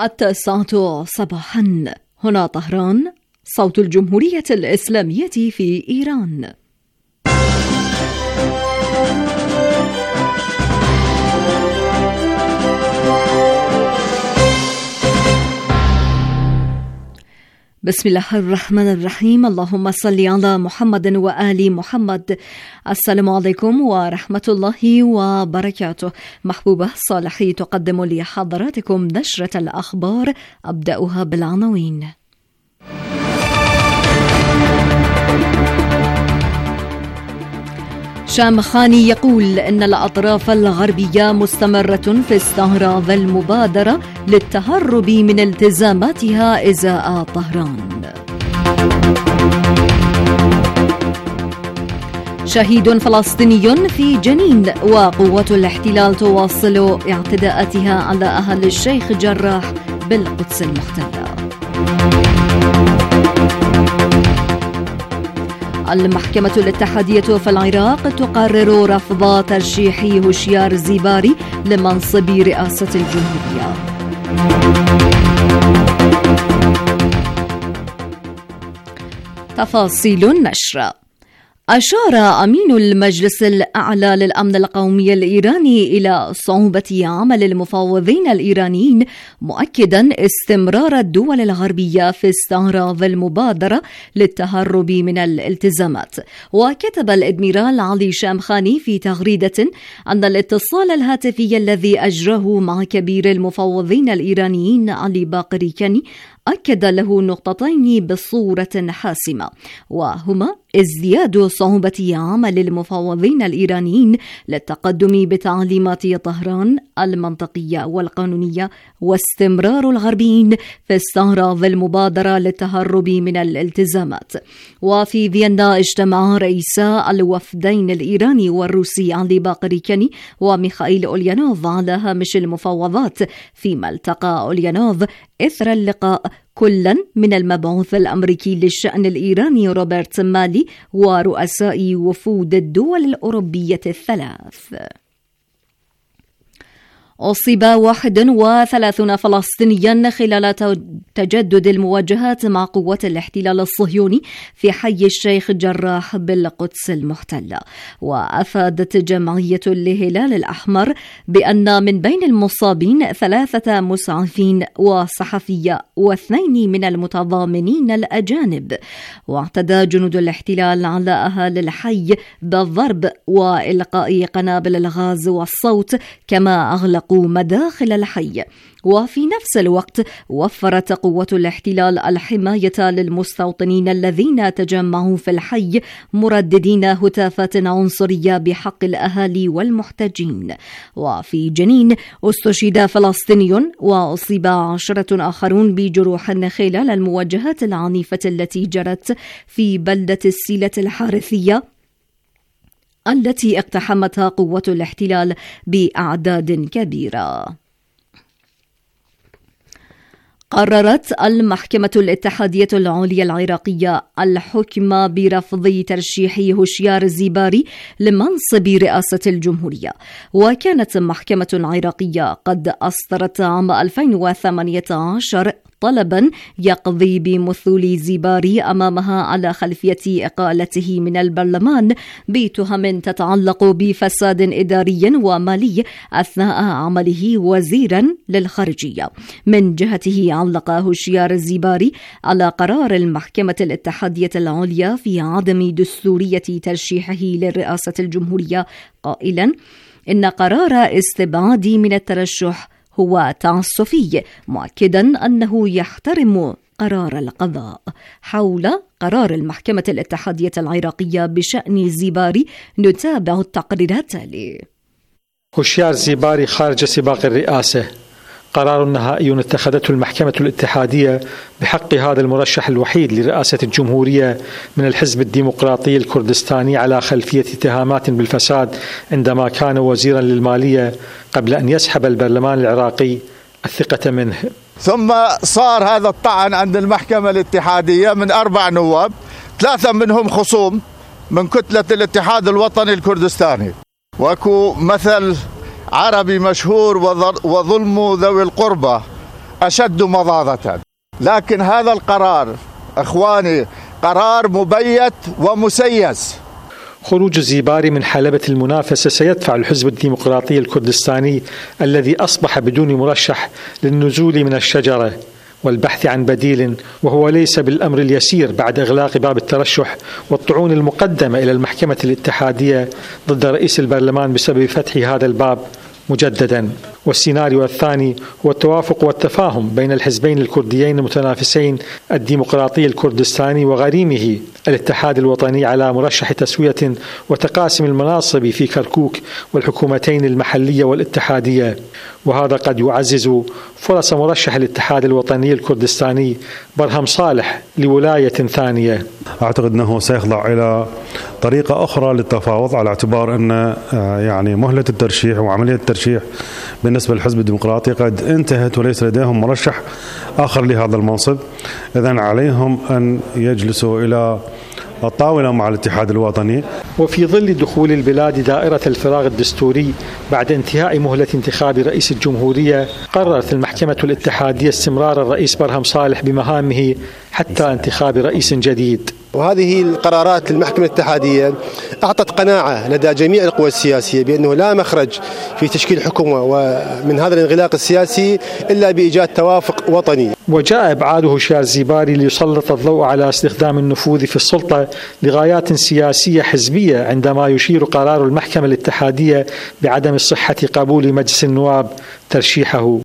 9 صباحا. هنا طهران، صوت الجمهورية الإسلامية في إيران. بسم الله الرحمن الرحيم. اللهم صل على محمد وآل محمد. السلام عليكم ورحمة الله وبركاته. محبوبة صالحي تقدم لحضراتكم نشرة الأخبار، أبدأها بالعناوين. شامخاني يقول إن الأطراف الغربية مستمرة في استعراض المبادرة للتهرب من التزاماتها إزاء طهران. شهيد فلسطيني في جنين، وقوات الاحتلال تواصل اعتداءاتها على أهل الشيخ جراح بالقدس المحتلة. المحكمة الاتحادية في العراق تقرر رفض ترشيح هشيار زيباري لمنصب رئاسة الجمهورية. تفاصيل النشر. أشار أمين المجلس الأعلى للأمن القومي الإيراني إلى صعوبة عمل المفاوضين الإيرانيين، مؤكدا استمرار الدول الغربية في استعراض المبادرة للتهرب من الالتزامات. وكتب الإدميرال علي شامخاني في تغريدة أن الاتصال الهاتفي الذي أجراه مع كبير المفاوضين الإيرانيين علي باقر كاني أكد له نقطتين بصورة حاسمة، وهما ازدياد صعوبة عمل المفاوضين الإيرانيين للتقدم بتعليمات طهران المنطقية والقانونية، واستمرار الغربيين في استعراض المبادرة للتهرب من الالتزامات. وفي فيينا اجتمع رئيسا الوفدين الإيراني والروسي علي باقر كاني وميخائيل أوليانوف على هامش المفاوضات، فيما التقى أوليانوف إثر اللقاء كلا من المبعوث الأمريكي للشأن الإيراني روبرت مالي ورؤساء وفود الدول الأوروبية الثلاث. أصيب 31 فلسطينيا خلال تجدد المواجهات مع قوات الاحتلال الصهيوني في حي الشيخ جراح بالقدس المحتلة. وأفادت جمعية الهلال الأحمر بأن من بين المصابين 3 مسعفين وصحفية و2 من المتضامنين الأجانب. واعتدى جنود الاحتلال على أهالي الحي بالضرب وإلقاء قنابل الغاز والصوت، كما أغلقوا مداخل الحي. وفي نفس الوقت وفرت قوة الاحتلال الحماية للمستوطنين الذين تجمعوا في الحي، مرددين هتافات عنصرية بحق الأهالي والمحتجين. وفي جنين استشهد فلسطيني وأصيب 10 آخرون بجروح خلال المواجهات العنيفة التي جرت في بلدة السيلة الحارثية التي اقتحمتها قوة الاحتلال بأعداد كبيرة. قررت المحكمة الاتحادية العليا العراقية الحكم برفض ترشيح هشيار زيباري لمنصب رئاسة الجمهورية. وكانت محكمة عراقية قد أصدرت عام 2018 طلبا يقضي بمثول زيباري أمامها على خلفية إقالته من البرلمان بتهم تتعلق بفساد إداري ومالي أثناء عمله وزيرا للخارجية. من جهته علق هشيار زيباري على قرار المحكمة الاتحادية العليا في عدم دستورية ترشيحه لرئاسة الجمهورية، قائلا إن قرار استبعادي من الترشح هو تعسفي، مؤكدا أنه يحترم قرار القضاء. حول قرار المحكمة الاتحادية العراقية بشأن زيباري نتابع التقرير التالي. هشيار زيباري خارج سباق الرئاسة. قرار نهائي اتخذته المحكمة الاتحادية بحق هذا المرشح الوحيد لرئاسة الجمهورية من الحزب الديمقراطي الكردستاني على خلفية اتهامات بالفساد عندما كان وزيرا للمالية قبل أن يسحب البرلمان العراقي الثقة منه. ثم صار هذا الطعن عند المحكمة الاتحادية من 4 نواب، 3 منهم خصوم من كتلة الاتحاد الوطني الكردستاني. وأكو مثل عربي مشهور: وظلم ذوي القربى أشد مضاضة. لكن هذا القرار إخواني قرار مبيت ومسيس. خروج الزيباري من حلبة المنافسة سيدفع الحزب الديمقراطي الكردستاني الذي أصبح بدون مرشح للنزول من الشجرة والبحث عن بديل، وهو ليس بالأمر اليسير بعد إغلاق باب الترشح والطعون المقدمة إلى المحكمة الاتحادية ضد رئيس البرلمان بسبب فتح هذا الباب مجددا. والسيناريو الثاني هو التوافق والتفاهم بين الحزبين الكرديين المتنافسين الديمقراطي الكردستاني وغريمه الاتحاد الوطني على مرشح تسوية وتقاسم المناصب في كركوك والحكومتين المحلية والاتحادية، وهذا قد يعزز فرص مرشح الاتحاد الوطني الكردستاني برهم صالح لولاية ثانية. أعتقد أنه سيخضع إلى طريقة أخرى للتفاوض على اعتبار أن يعني مهلة الترشيح وعملية الترشيح بالنسبة للحزب الديمقراطي قد انتهت وليس لديهم مرشح آخر لهذا المنصب. إذن عليهم أن يجلسوا إلى الطاولة مع الاتحاد الوطني. وفي ظل دخول البلاد دائرة الفراغ الدستوري بعد انتهاء مهلة انتخاب رئيس الجمهورية، قررت المحكمة الاتحادية استمرار الرئيس برهم صالح بمهامه حتى انتخاب رئيس جديد. وهذه القرارات المحكمة الاتحادية أعطت قناعة لدى جميع القوى السياسية بأنه لا مخرج في تشكيل حكومة ومن هذا الانغلاق السياسي إلا بإيجاد توافق وطني. وجاء إبعاده شارزيباري ليسلط الضوء على استخدام النفوذ في السلطة لغايات سياسية حزبية، عندما يشير قرار المحكمة الاتحادية بعدم الصحة قبول مجلس النواب ترشيحه.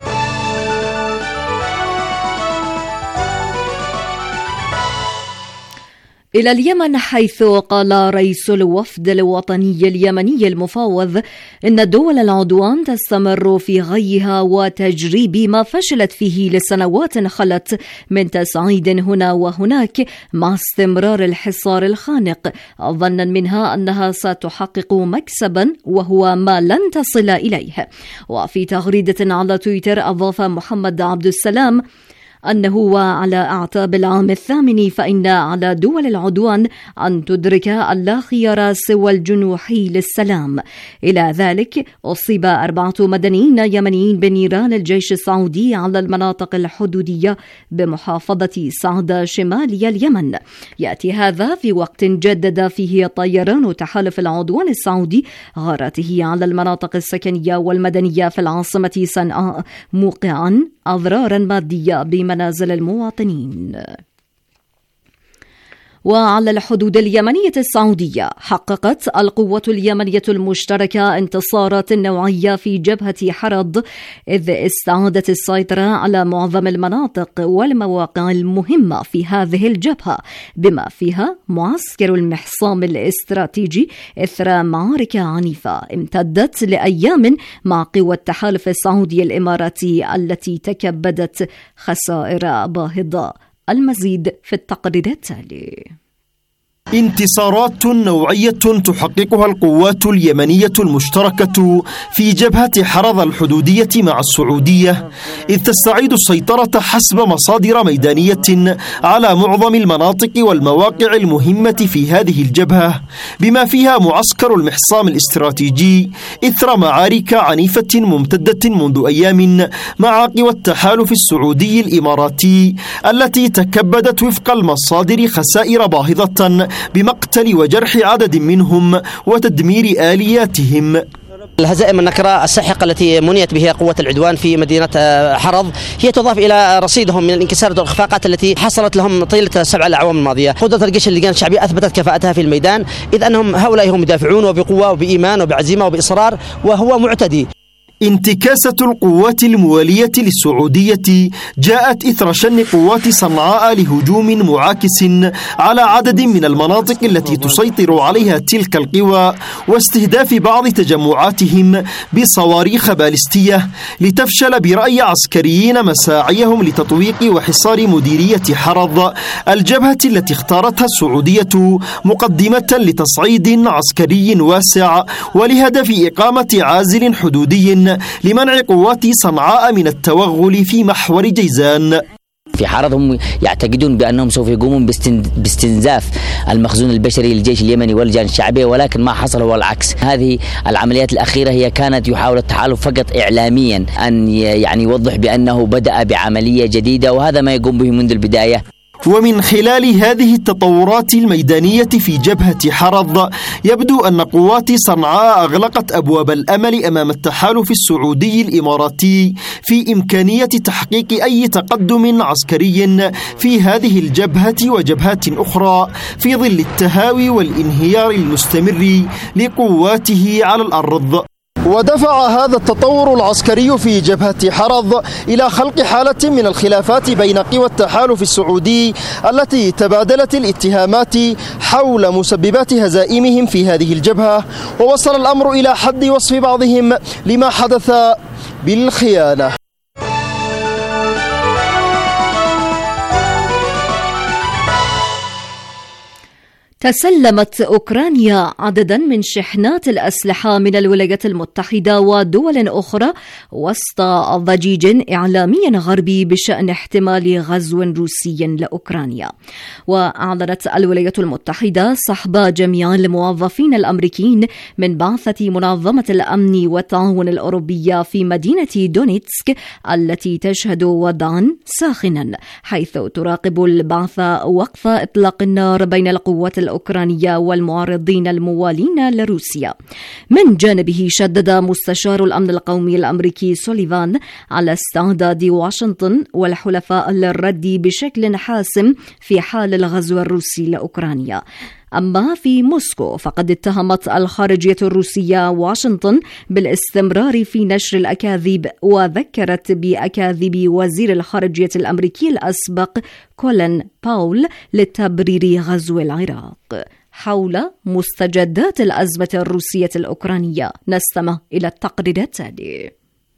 إلى اليمن، حيث قال رئيس الوفد الوطني اليمني المفوض إن الدول العضوان تستمر في غيها وتجريب ما فشلت فيه لسنوات خلت من تصعيد هنا وهناك مع استمرار الحصار الخانق، ظنا منها أنها ستحقق مكسبا وهو ما لن تصل إليه. وفي تغريدة على تويتر أضاف محمد عبد السلام أنه وعلى أعتاب العام الثامن فإن على دول العدوان أن تدرك اللا خيار سوى الجنوح للسلام. إلى ذلك أصيب 4 مدنيين يمنيين بنيران الجيش السعودي على المناطق الحدودية بمحافظة سعدة شمالي اليمن. يأتي هذا في وقت جدد فيه طيران تحالف العدوان السعودي غاراته على المناطق السكنية والمدنية في العاصمة صنعاء، موقعا أضرارا مادية بمنازل المواطنين. وعلى الحدود اليمنية السعودية، حققت القوة اليمنية المشتركة انتصارات نوعية في جبهة حرض، إذ استعادت السيطرة على معظم المناطق والمواقع المهمة في هذه الجبهة، بما فيها معسكر المحصام الاستراتيجي إثر معارك عنيفة امتدت لأيام مع قوى التحالف السعودي الإماراتي التي تكبدت خسائر باهظة. المزيد في التقرير التالي. انتصارات نوعية تحققها القوات اليمنية المشتركة في جبهة حرض الحدودية مع السعودية، إذ تستعيد السيطرة حسب مصادر ميدانية على معظم المناطق والمواقع المهمة في هذه الجبهة، بما فيها معسكر المحصام الاستراتيجي إثر معارك عنيفة ممتدة منذ أيام مع قوى التحالف السعودي الإماراتي التي تكبدت وفق المصادر خسائر باهظة بمقتل وجرح عدد منهم وتدمير آلياتهم. الهزائم النكرة الساحقة التي منيت بها قوة العدوان في مدينة حرض هي تضاف إلى رصيدهم من الانكسارات والإخفاقات التي حصلت لهم طيلة 7 الأعوام الماضية. قدرة الجيش اللجان الشعبية أثبتت كفاءتها في الميدان، إذ أنهم هؤلاء هم يدافعون وبقوة وبإيمان وبعزيمة وبإصرار، وهو معتدي. انتكاسة القوات الموالية للسعودية جاءت إثر شن قوات صنعاء لهجوم معاكس على عدد من المناطق التي تسيطر عليها تلك القوى، واستهداف بعض تجمعاتهم بصواريخ باليستية لتفشل برأي عسكريين مساعيهم لتطويق وحصار مديرية حرض، الجبهة التي اختارتها السعودية مقدمة لتصعيد عسكري واسع ولهدف إقامة عازل حدودي لمنع قوات صنعاء من التوغل في محور جيزان. في حرض هم يعتقدون بأنهم سوف يقومون باستنزاف المخزون البشري للجيش اليمني واللجان الشعبية، ولكن ما حصل هو العكس. هذه العمليات الأخيرة هي كانت يحاول التحالف فقط إعلاميا أن يعني يوضح بأنه بدأ بعملية جديدة، وهذا ما يقوم به منذ البداية. ومن خلال هذه التطورات الميدانية في جبهة حرض يبدو أن قوات صنعاء أغلقت أبواب الأمل أمام التحالف السعودي الإماراتي في إمكانية تحقيق أي تقدم عسكري في هذه الجبهة وجبهات أخرى في ظل التهاوي والانهيار المستمر لقواته على الأرض. ودفع هذا التطور العسكري في جبهة حرض إلى خلق حالة من الخلافات بين قوى التحالف السعودي التي تبادلت الاتهامات حول مسببات هزائمهم في هذه الجبهة، ووصل الأمر إلى حد وصف بعضهم لما حدث بالخيانة. تسلمت أوكرانيا عددا من شحنات الأسلحة من الولايات المتحدة ودول أخرى وسط ضجيج إعلامي غربي بشأن احتمال غزو روسي لأوكرانيا. وأعلنت الولايات المتحدة سحب جميع الموظفين الأمريكيين من بعثة منظمة الأمن والتعاون الأوروبية في مدينة دونيتسك التي تشهد وضعا ساخنا، حيث تراقب البعثة وقف إطلاق النار بين القوات الأوكرانية والمعارضين الموالين لروسيا. من جانبه شدد مستشار الأمن القومي الأمريكي سوليفان على استعداد واشنطن والحلفاء للرد بشكل حاسم في حال الغزو الروسي لأوكرانيا. أما في موسكو فقد اتهمت الخارجية الروسية واشنطن بالاستمرار في نشر الأكاذيب، وذكرت بأكاذيب وزير الخارجية الأمريكي الأسبق كولين باول لتبرير غزو العراق. حول مستجدات الأزمة الروسية الأوكرانية نستمع إلى التقرير التالي.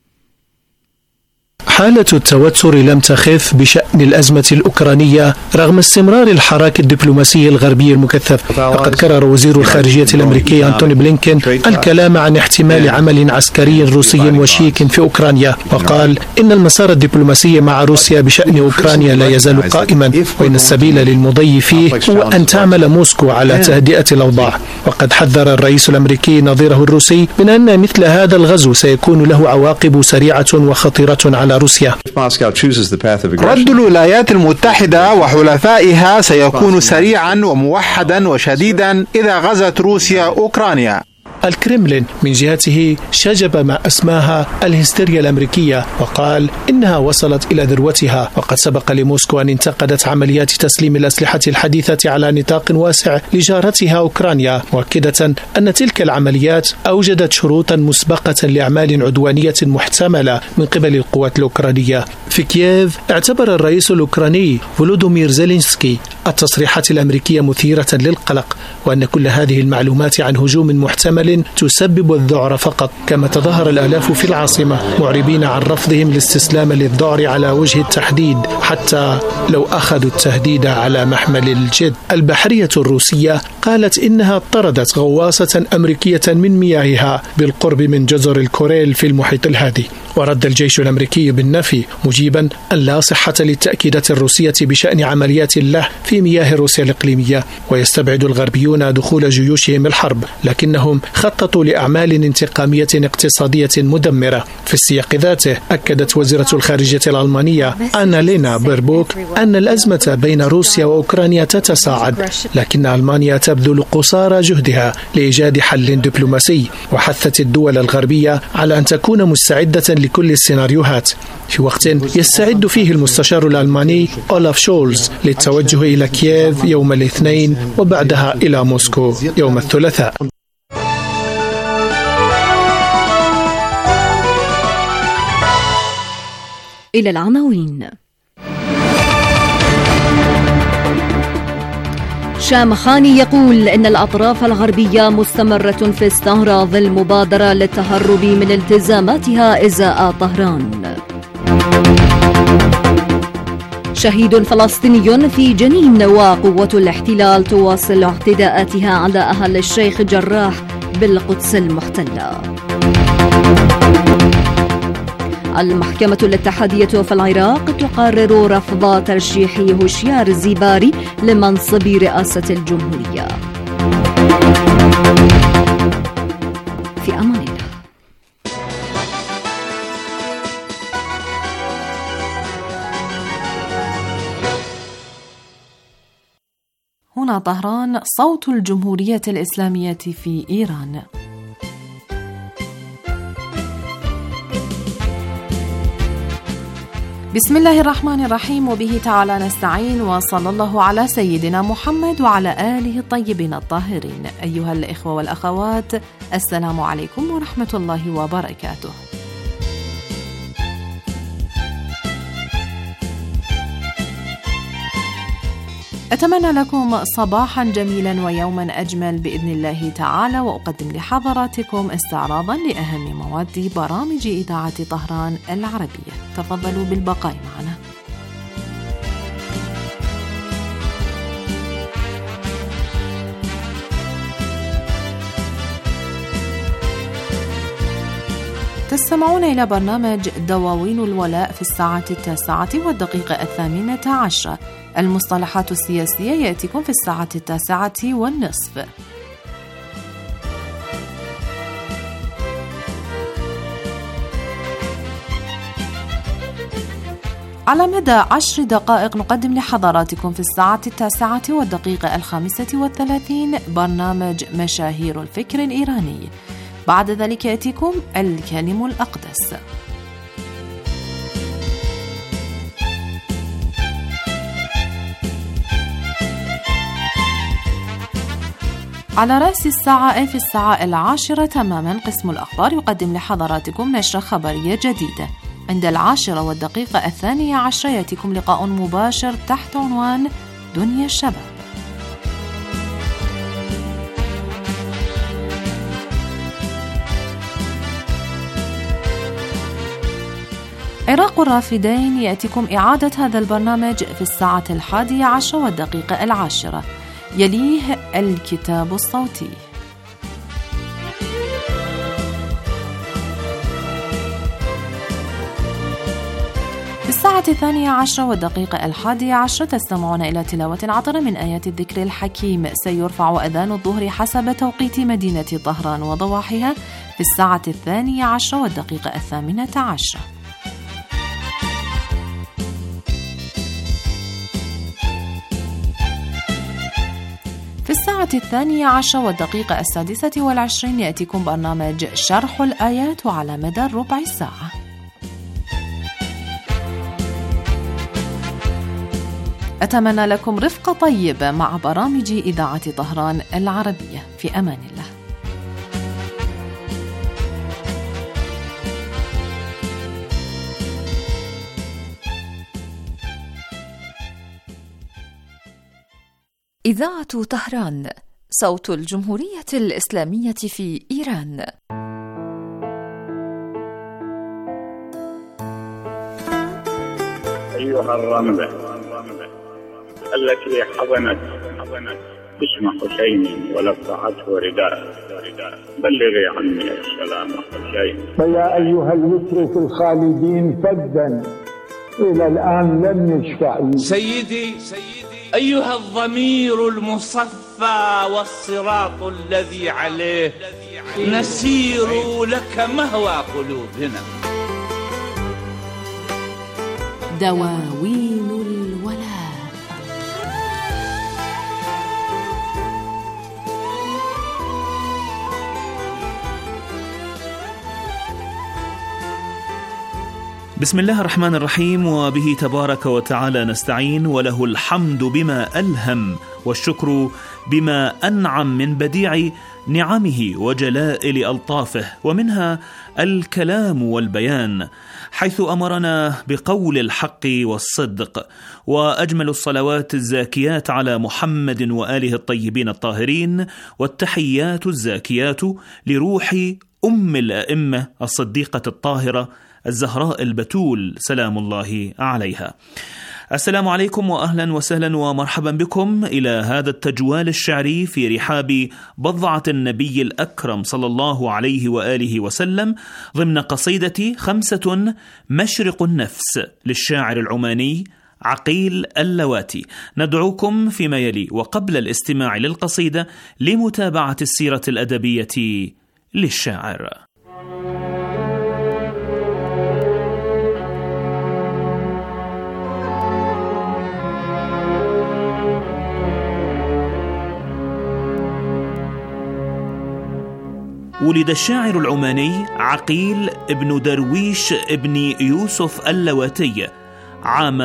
حالة التوتر لم تخف بشأن الأزمة الأوكرانية رغم استمرار الحراك الدبلوماسي الغربي المكثف. فقد كرر وزير الخارجية الأمريكي أنتوني بلينكين الكلام عن احتمال عمل عسكري روسي وشيك في أوكرانيا، وقال إن المسار الدبلوماسي مع روسيا بشأن أوكرانيا لا يزال قائما، وإن السبيل للمضي فيه هو أن تعمل موسكو على تهدئة الأوضاع. وقد حذر الرئيس الأمريكي نظيره الروسي من أن مثل هذا الغزو سيكون له عواقب سريعة وخطيرة على روسيا. رد الولايات المتحدة وحلفائها سيكون سريعا وموحدا وشديدا إذا غزت روسيا أوكرانيا. الكرملين من جهته شجب ما أسماها الهستيريا الأمريكية، وقال إنها وصلت إلى ذروتها. وقد سبق لموسكو أن انتقدت عمليات تسليم الأسلحة الحديثة على نطاق واسع لجارتها أوكرانيا، مؤكدة أن تلك العمليات أوجدت شروطا مسبقة لأعمال عدوانية محتملة من قبل القوات الأوكرانية. في كييف اعتبر الرئيس الأوكراني فولودومير زيلينسكي التصريحات الأمريكية مثيرة للقلق، وأن كل هذه المعلومات عن هجوم محتمل تسبب الذعر فقط. كما تظاهر الآلاف في العاصمة معربين عن رفضهم الاستسلام للذعر على وجه التحديد، حتى لو أخذوا التهديد على محمل الجد. البحرية الروسية قالت إنها طردت غواصة أمريكية من مياهها بالقرب من جزر الكوريل في المحيط الهادي. ورد الجيش الأمريكي بالنفي، مجيبا أن لا صحة للتأكيدات الروسية بشأن عمليات له في مياه روسيا الإقليمية. ويستبعد الغربيون دخول جيوشهم الحرب، لكنهم خططوا لأعمال انتقامية اقتصادية مدمرة. في السياق ذاته أكدت وزيرة الخارجية الألمانية أنالينا بيربوك أن الأزمة بين روسيا وأوكرانيا تتصاعد، لكن ألمانيا تبذل قصارى جهدها لإيجاد حل دبلوماسي. وحثت الدول الغربية على أن تكون مستعدة لكل السيناريوهات، في وقت يستعد فيه المستشار الألماني أولاف شولز للتوجه إلى كييف يوم الاثنين وبعدها إلى موسكو يوم الثلاثاء. إلى العناوين. شامخاني يقول إن الأطراف الغربية مستمرة في استعراض المبادرة للتهرب من التزاماتها إزاء طهران. شهيد فلسطيني في جنين، وقوة الاحتلال تواصل اعتداءاتها على أهل الشيخ جراح بالقدس المحتلة. المحكمة الاتحادية في العراق تقرر رفض ترشيح هشيار الزيباري لمنصب رئاسة الجمهورية. في أمان الله. هنا طهران، صوت الجمهورية الإسلامية في إيران. بسم الله الرحمن الرحيم، وبه تعالى نستعين، وصلى الله على سيدنا محمد وعلى آله الطيبين الطاهرين. أيها الإخوة والأخوات، السلام عليكم ورحمة الله وبركاته. أتمنى لكم صباحا جميلا ويوما أجمل بإذن الله تعالى، وأقدم لحضراتكم استعراضا لأهم مواد برامج إذاعة طهران العربية. تفضلوا بالبقاء معنا. تستمعون إلى برنامج دواوين الولاء في الساعة 9:08. المصطلحات السياسية يأتيكم في الساعة 9:10. على مدى 10 دقائق نقدم لحضراتكم في الساعة 9:35 برنامج مشاهير الفكر الإيراني. بعد ذلك يأتيكم الكلم الأقدس. على رأس الساعة في الساعة 10 تماما قسم الأخبار يقدم لحضراتكم نشرة خبرية جديدة. عند 10:12 يأتيكم لقاء مباشر تحت عنوان دنيا الشباب. عراق الرافدين يأتيكم إعادة هذا البرنامج في الساعة 11:10. يليه الكتاب الصوتي. في الساعة 12:11 تستمعون إلى تلاوة عطرة من آيات الذكر الحكيم. سيرفع أذان الظهر حسب توقيت مدينة طهران وضواحيها في الساعة 12:18. في الساعة 12:26 يأتيكم برنامج شرح الآيات على مدى ربع ساعة. أتمنى لكم رفقة طيبة مع برامج إذاعة طهران العربية. في أمان الله. إذاعة طهران، صوت الجمهورية الإسلامية في إيران. أيها الرملة التي حضنت اسم حسين ولفعته رداء، بلغي عني السلام حسين. فيا أيها الوتر في الخالدين فدا، إلى الآن لم يشفع. سيدي أيها الضمير المصفى والصراط الذي عليه نسير لك مهوى قلوبنا. دواوين الولاء. بسم الله الرحمن الرحيم، وبه تبارك وتعالى نستعين، وله الحمد بما ألهم والشكر بما أنعم من بديع نعمه وجلائل ألطافه، ومنها الكلام والبيان، حيث أمرنا بقول الحق والصدق. وأجمل الصلوات الزاكيات على محمد وآله الطيبين الطاهرين، والتحيات الزاكيات لروح أم الأئمة الصديقة الطاهرة الزهراء البتول سلام الله عليها. السلام عليكم وأهلا وسهلا ومرحبا بكم إلى هذا التجوال الشعري في رحاب بضعة النبي الأكرم صلى الله عليه وآله وسلم ضمن قصيدة 5 مشرق النفس للشاعر العماني عقيل اللواتي. ندعوكم فيما يلي وقبل الاستماع للقصيدة لمتابعة السيرة الأدبية للشاعر. ولد الشاعر العماني عقيل ابن درويش ابن يوسف اللواتي عام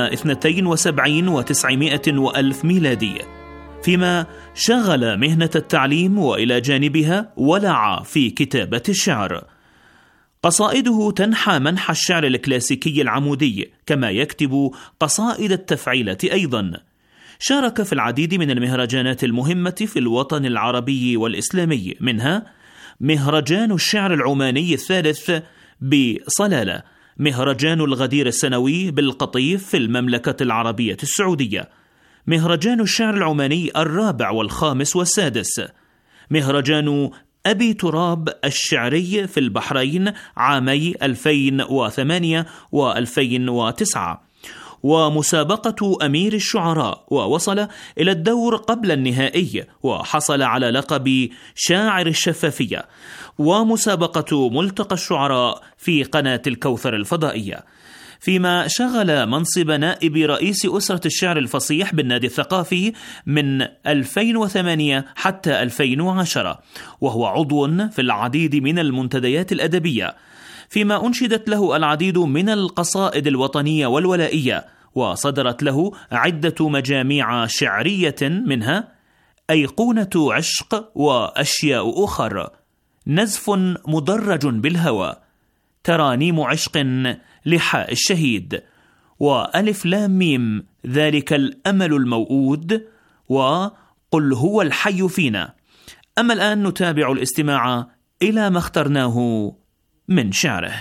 72 و900 وألف ميلادي، فيما شغل مهنة التعليم وإلى جانبها ولع في كتابة الشعر. قصائده تنحى منحى الشعر الكلاسيكي العمودي، كما يكتب قصائد التفعيلة أيضا. شارك في العديد من المهرجانات المهمة في الوطن العربي والإسلامي، منها مهرجان الشعر العماني الثالث بصلالة، مهرجان الغدير السنوي بالقطيف في المملكة العربية السعودية، مهرجان الشعر العماني الرابع والخامس والسادس، مهرجان أبي تراب الشعري في البحرين عامي 2008 و2009، ومسابقة أمير الشعراء، ووصل إلى الدور قبل النهائي وحصل على لقب شاعر الشفافية، ومسابقة ملتقى الشعراء في قناة الكوثر الفضائية، فيما شغل منصب نائب رئيس أسرة الشعر الفصيح بالنادي الثقافي من 2008 حتى 2010، وهو عضو في العديد من المنتديات الأدبية، فيما أنشدت له العديد من القصائد الوطنية والولائية، وصدرت له عدة مجاميع شعرية، منها أيقونة عشق وأشياء أخر، نزف مدرج بالهوى، ترانيم عشق لحاء الشهيد، وألف لام ميم ذلك الأمل الموؤود، وقل هو الحي فينا. أما الآن نتابع الاستماع إلى ما اخترناه من شعره.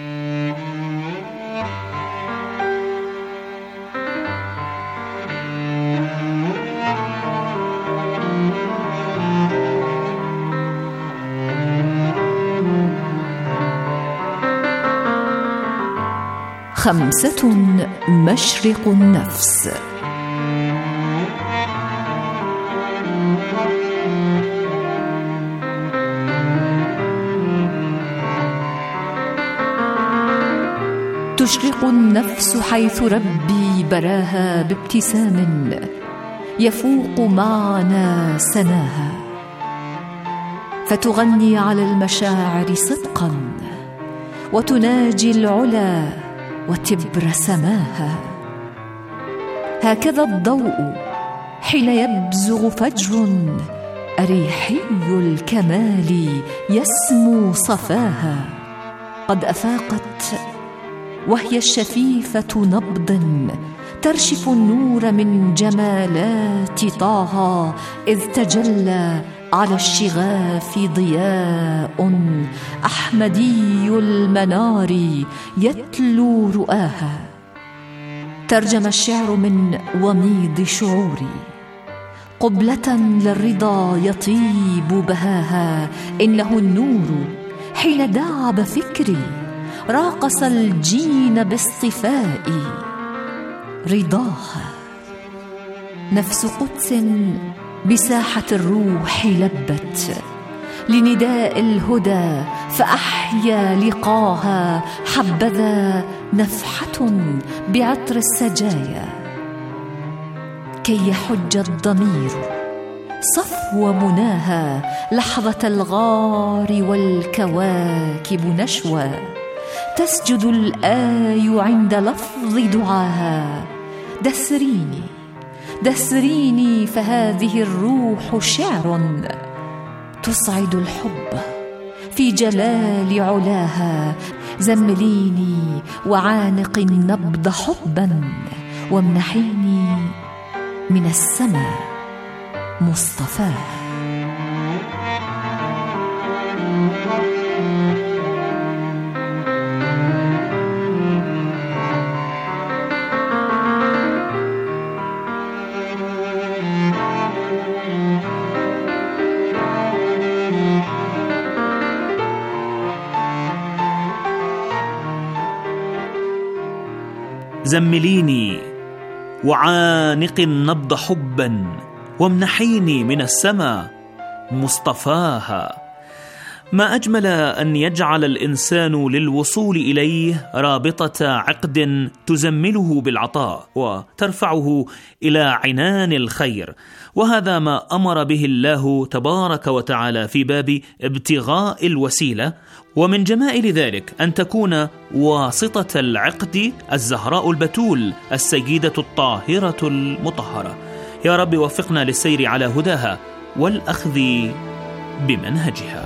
خمسة مشرق النفس. تشرق النفس حيث ربي براها بابتسام يفوق معنى سناها، فتغني على المشاعر صدقا وتناجي العلا وتبر سماها. هكذا الضوء حين يبزغ فجر أريحي الكمال يسمو صفاها، قد أفاقت وهي الشفيفة نبض ترشف النور من جمالات طه، إذ تجلى على الشغاف ضياء أحمدي المنار يتلو رؤاها. ترجم الشعر من وميض شعوري قبلة للرضا يطيب بهاها، إنه النور حين دعب فكري راقص الجين باصطفاء رضاها. نفس قدس بساحة الروح لبت لنداء الهدى فأحيا لقاها، حبذا نفحة بعطر السجايا كي يحج الضمير صفو مناها، لحظة الغار والكواكب نشوى تسجد الآي عند لفظ دعاها. دسريني دسريني فهذه الروح شعر تصعد الحب في جلال علاها. زمليني وعانق النبض حبا وامنحيني من السماء مصطفاها. زمليني وعانق النبض حبا، وامنحيني من السماء مصطفاها. ما أجمل أن يجعل الإنسان للوصول إليه رابطة عقد تزمله بالعطاء وترفعه إلى عنان الخير، وهذا ما أمر به الله تبارك وتعالى في باب ابتغاء الوسيلة. ومن جمائل ذلك أن تكون واسطة العقد الزهراء البتول السيدة الطاهرة المطهرة. يا رب وفقنا للسير على هداها والأخذ بمنهجها.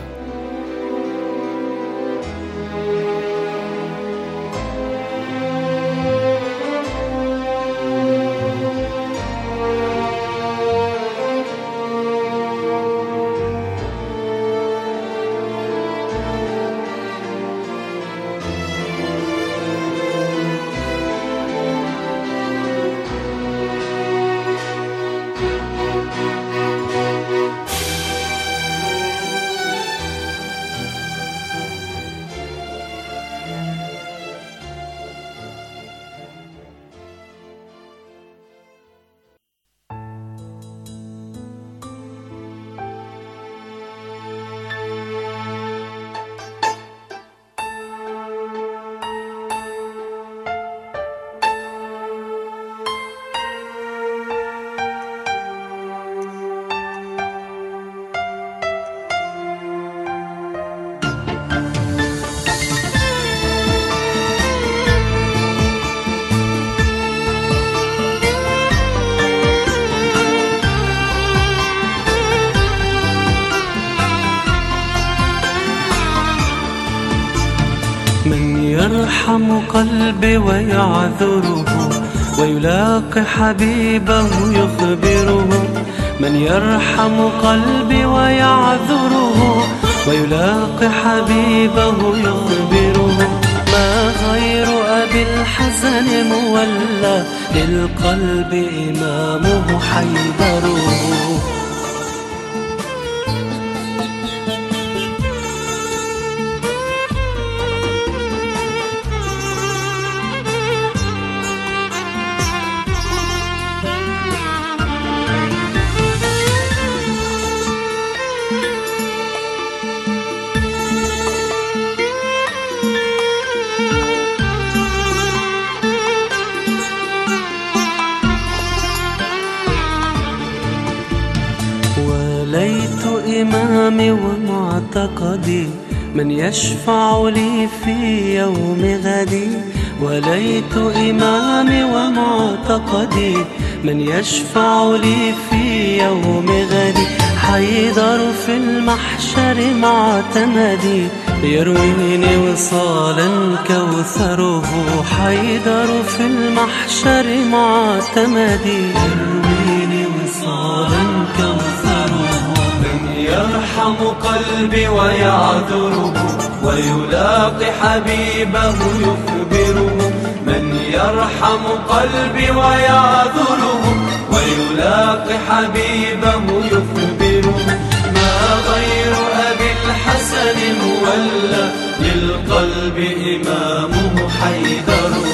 يرحم قلبي ويعذره ويلاقي حبيبه يخبره. من يرحم قلبي ويعذره ويلاقي حبيبه يخبره. ما غير أبي الحزن مولى للقلب إمامه حيدره. ليت إمامي ومعتقدي من يشفع لي في يوم غدي. وليت إمامي ومعتقدي من يشفع لي في يوم غدي. حيدر في المحشر معتمدي يرويني وصالا كوثره. حيدر في المحشر معتمدي يرويني وصالا كوثره. من يرحم قلبي ويعذره ويلاقي حبيبه يخبره. من يرحم قلبي ويعذره ويلاقي حبيبه يخبره. ما غير أبي الحسن مولى للقلب إمامه حيدره.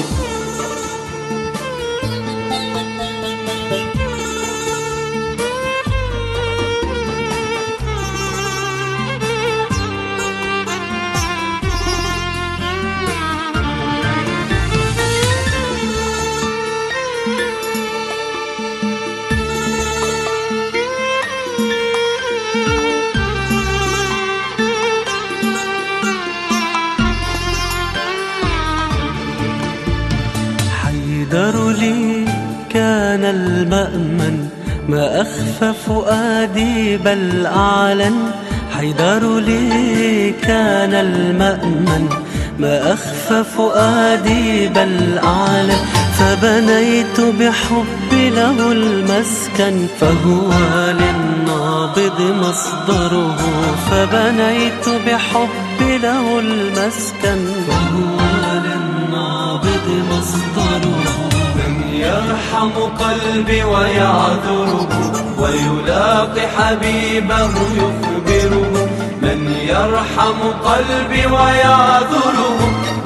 حيدر لي كان المأمن ما أخفى فؤادي بل أعلن. حيدر لي كان المأمن ما أخفى فؤادي بل أعلن. فبنيت بحب له المسكن فهو للنابض مصدره. فبنيت بحب له المسكن فهو للنابض مصدره. من يرحم قلبي ويعذره ويلاقي حبيبه يخبره. من يرحم قلبي ويعذره ويلاقي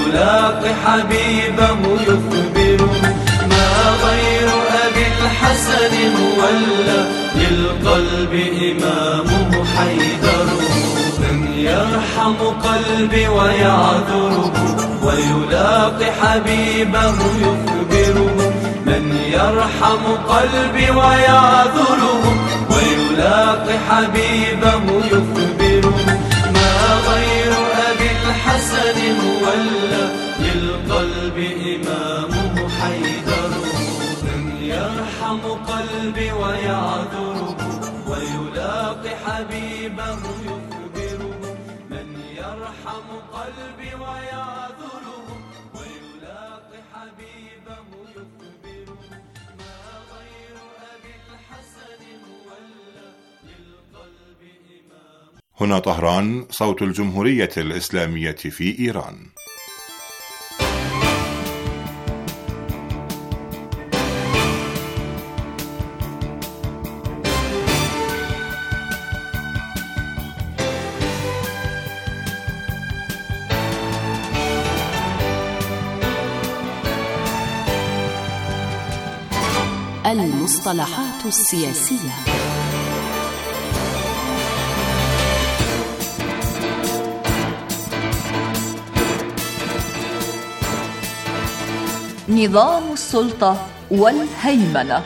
ويلاقي حبيبه يخبره ما غير أبي الحسن مولى للقلب إمامه حيدر من يرحم قلبي ويعذره ويلاقي حبيبه يخبره من يرحم قلبي ويعذره ويلاقي حبيبه يخبره ما غير أبي الحسن مولى للقلب إمامه حيدر من يرحم قلبي ويعذره ويلاقي حبيبه يخبره من يرحم قلبي ويعذره ويلاقي حبيبه يخبره ما غير أبي الحسن مولى للقلب إمام. هنا طهران، صوت الجمهورية الإسلامية في إيران. المصطلحات السياسية. نظام السلطة والهيمنة.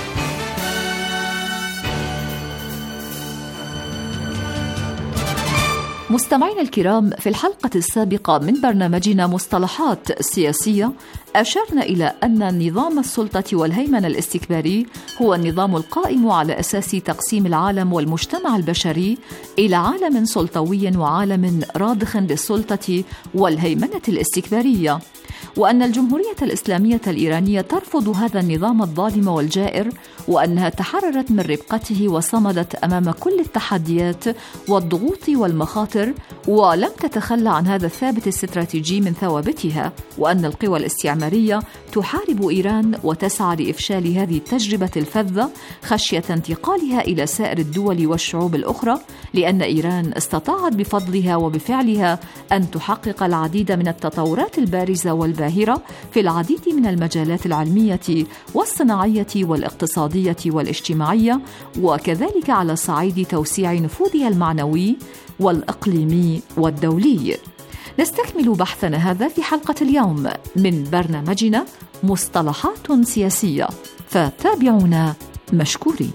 مستمعينا الكرام، في الحلقة السابقة من برنامجنا مصطلحات سياسية أشرنا إلى أن نظام السلطة والهيمنة الاستكباري هو النظام القائم على أساس تقسيم العالم والمجتمع البشري إلى عالم سلطوي وعالم راضخ للسلطة والهيمنة الاستكبارية، وأن الجمهورية الإسلامية الإيرانية ترفض هذا النظام الظالم والجائر، وأنها تحررت من ربقته وصمدت أمام كل التحديات والضغوط والمخاطر، ولم تتخلى عن هذا الثابت الاستراتيجي من ثوابتها، وأن القوى الاستعمارية تحارب إيران وتسعى لإفشال هذه التجربة الفذة خشية انتقالها إلى سائر الدول والشعوب الأخرى، لأن إيران استطاعت بفضلها وبفعلها أن تحقق العديد من التطورات البارزة والباهرة في العديد من المجالات العلمية والصناعية والاقتصادية والاجتماعية، وكذلك على صعيد توسيع نفوذها المعنوي والإقليمي والدولي. نستكمل بحثنا هذا في حلقة اليوم من برنامجنا مصطلحات سياسية، فتابعونا مشكورين.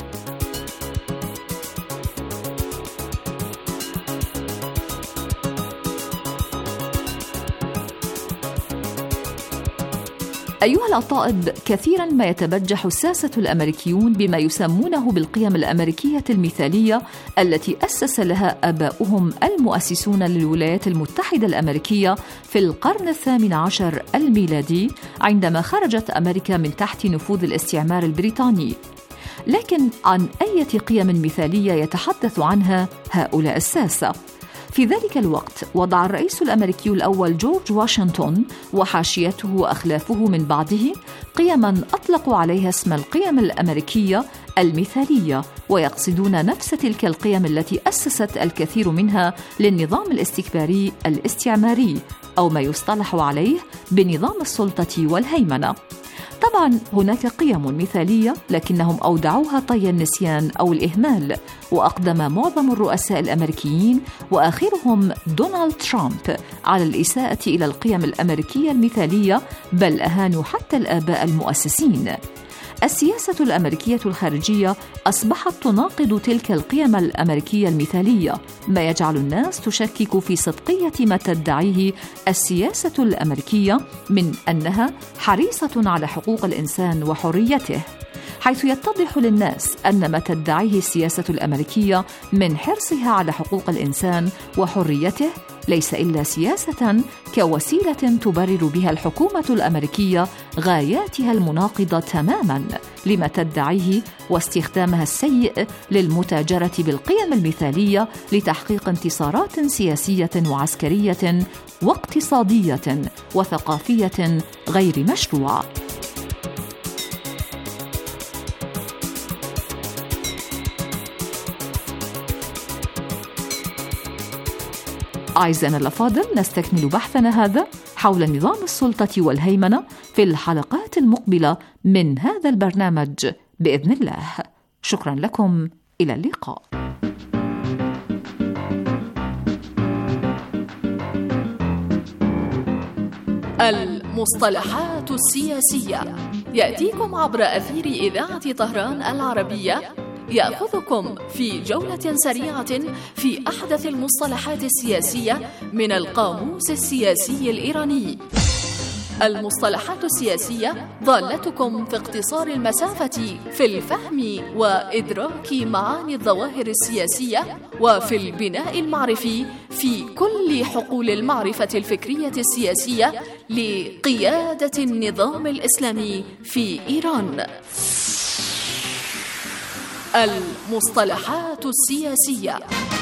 أيها الأطائب، كثيرا ما يتبجح الساسة الأمريكيون بما يسمونه بالقيم الأمريكية المثالية التي أسس لها آباؤهم المؤسسون للولايات المتحدة الأمريكية في القرن 18 الميلادي، عندما خرجت أمريكا من تحت نفوذ الاستعمار البريطاني. لكن عن أي قيم مثالية يتحدث عنها هؤلاء الساسة؟ في ذلك الوقت وضع الرئيس الأمريكي الأول جورج واشنطن وحاشيته وأخلافه من بعده قيماً أطلقوا عليها اسم القيم الأمريكية المثالية، ويقصدون نفس تلك القيم التي أسست الكثير منها للنظام الاستكباري الاستعماري، أو ما يصطلح عليه بنظام السلطة والهيمنة. طبعا هناك قيم مثالية لكنهم أودعوها طي النسيان أو الإهمال، وأقدم معظم الرؤساء الأمريكيين وآخرهم دونالد ترامب على الإساءة إلى القيم الأمريكية المثالية، بل أهانوا حتى الآباء المؤسسين. السياسة الأمريكية الخارجية أصبحت تناقض تلك القيم الأمريكية المثالية، ما يجعل الناس تشكك في صدقية ما تدعيه السياسة الأمريكية من أنها حريصة على حقوق الإنسان وحريته، حيث يتضح للناس أن ما تدعيه السياسة الأمريكية من حرصها على حقوق الإنسان وحريته ليس إلا سياسة كوسيلة تبرر بها الحكومة الأمريكية غاياتها المناقضة تماماً لما تدعيه، واستخدامها السيء للمتاجرة بالقيم المثالية لتحقيق انتصارات سياسية وعسكرية واقتصادية وثقافية غير مشروعة. أعزائنا الأفاضل، نستكمل بحثنا هذا حول نظام السلطة والهيمنة في الحلقات المقبلة من هذا البرنامج بإذن الله. شكرا لكم، إلى اللقاء. المصطلحات السياسية يأتيكم عبر أثير إذاعة طهران العربية، يأخذكم في جولة سريعة في أحدث المصطلحات السياسية من القاموس السياسي الإيراني. المصطلحات السياسية ضالتكم في اقتصار المسافة في الفهم وإدراك معاني الظواهر السياسية وفي البناء المعرفي في كل حقول المعرفة الفكرية السياسية لقيادة النظام الإسلامي في إيران. المصطلحات السياسية.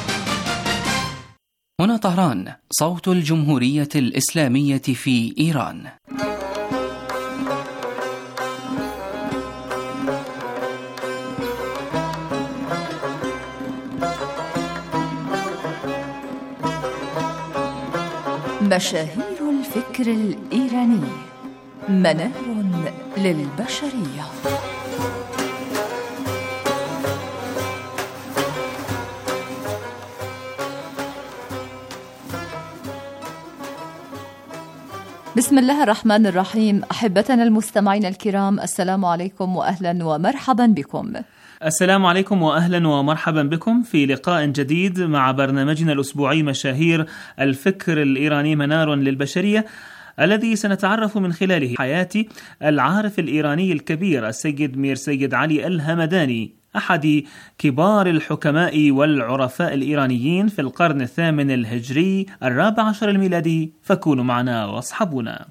هنا طهران، صوت الجمهورية الإسلامية في إيران. مشاهير الفكر الإيراني، منار للبشرية. بسم الله الرحمن الرحيم. أحبتنا المستمعين الكرام، السلام عليكم وأهلا ومرحبا بكم. السلام عليكم وأهلا ومرحبا بكم في لقاء جديد مع برنامجنا الأسبوعي مشاهير الفكر الإيراني منار للبشرية، الذي سنتعرف من خلاله حياة العارف الإيراني الكبير السيد مير سيد علي الهمداني، أحد كبار الحكماء والعرفاء الإيرانيين في القرن الثامن الهجري 14 الميلادي. فكونوا معنا واصحبونا.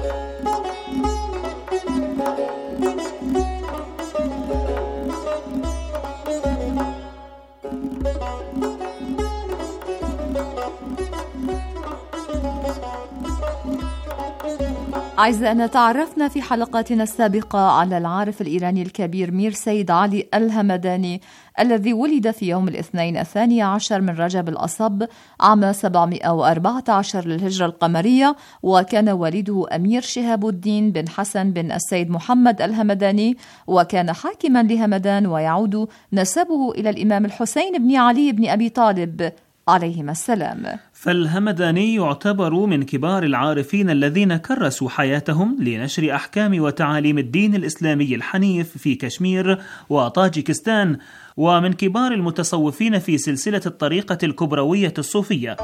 أعزائنا، تعرفنا في حلقاتنا السابقة على العارف الإيراني الكبير مير سيد علي الهمداني، الذي ولد في يوم الاثنين 12 من رجب الأصب عام 714 للهجرة القمرية، وكان والده أمير شهاب الدين بن حسن بن السيد محمد الهمداني، وكان حاكما لهمدان، ويعود نسبه إلى الإمام الحسين بن علي بن أبي طالب عليهما السلام. فالهمداني يعتبر من كبار العارفين الذين كرسوا حياتهم لنشر أحكام وتعاليم الدين الإسلامي الحنيف في كشمير وطاجيكستان، ومن كبار المتصوفين في سلسلة الطريقة الكبروية الصوفية.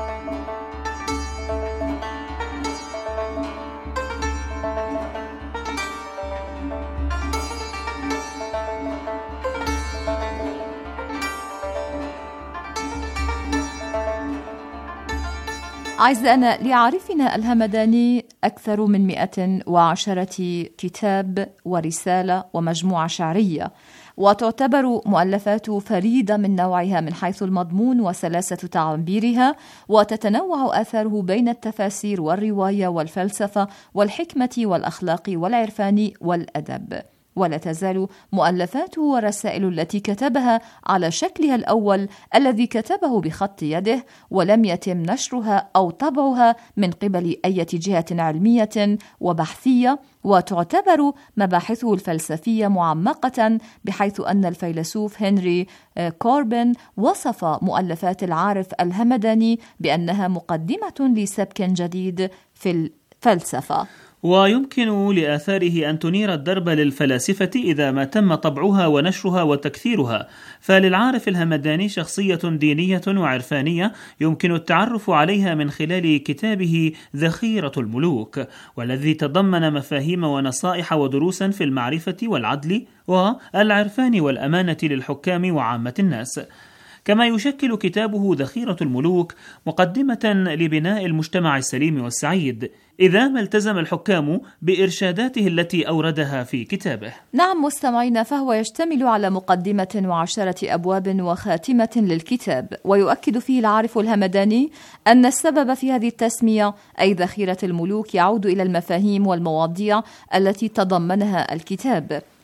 أعزائنا، لعارفنا الهمداني أكثر من 110 كتاب ورسالة ومجموعة شعرية، وتعتبر مؤلفاته فريدة من نوعها من حيث المضمون وسلاسة تعبيرها، وتتنوع آثاره بين التفاسير والرواية والفلسفة والحكمة والأخلاق والعرفان والأدب. ولا تزال مؤلفاته ورسائل التي كتبها على شكلها الأول الذي كتبه بخط يده، ولم يتم نشرها أو طبعها من قبل أي جهة علمية وبحثية، وتعتبر مباحثه الفلسفية معمقة، بحيث أن الفيلسوف هنري كوربن وصف مؤلفات العارف الهمداني بأنها مقدمة لسبك جديد في الفلسفة. ويمكن لآثاره أن تنير الدرب للفلاسفة إذا ما تم طبعها ونشرها وتكثيرها. فللعارف الهمداني شخصية دينية وعرفانية يمكن التعرف عليها من خلال كتابه ذخيرة الملوك، والذي تضمن مفاهيم ونصائح ودروسا في المعرفة والعدل والعرفان والأمانة للحكام وعامة الناس. كما يشكل كتابه ذخيرة الملوك مقدمة لبناء المجتمع السليم والسعيد، إذا ما التزم الحكام بإرشاداته التي أوردها في كتابه. نعم مستمعينا، فهو يشتمل على مقدمة و10 أبواب وخاتمة للكتاب، ويؤكد فيه العارف الهمداني أن السبب في هذه التسمية أي ذخيرة الملوك يعود إلى المفاهيم والمواضيع التي تضمنها الكتاب،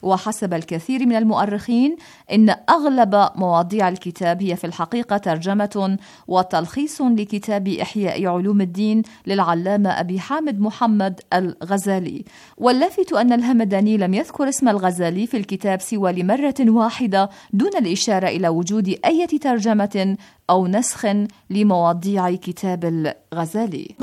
وحسب الكثير من المؤرخين إن أغلب مواضيع الكتاب هي في الحقيقة ترجمة وتلخيص لكتاب إحياء علوم الدين للعلامة أبي حامد محمد الغزالي. واللافت أن الهمداني لم يذكر اسم الغزالي في الكتاب سوى لمرة واحدة دون الإشارة إلى وجود أي ترجمة أو نسخ لمواضيع كتاب الغزالي.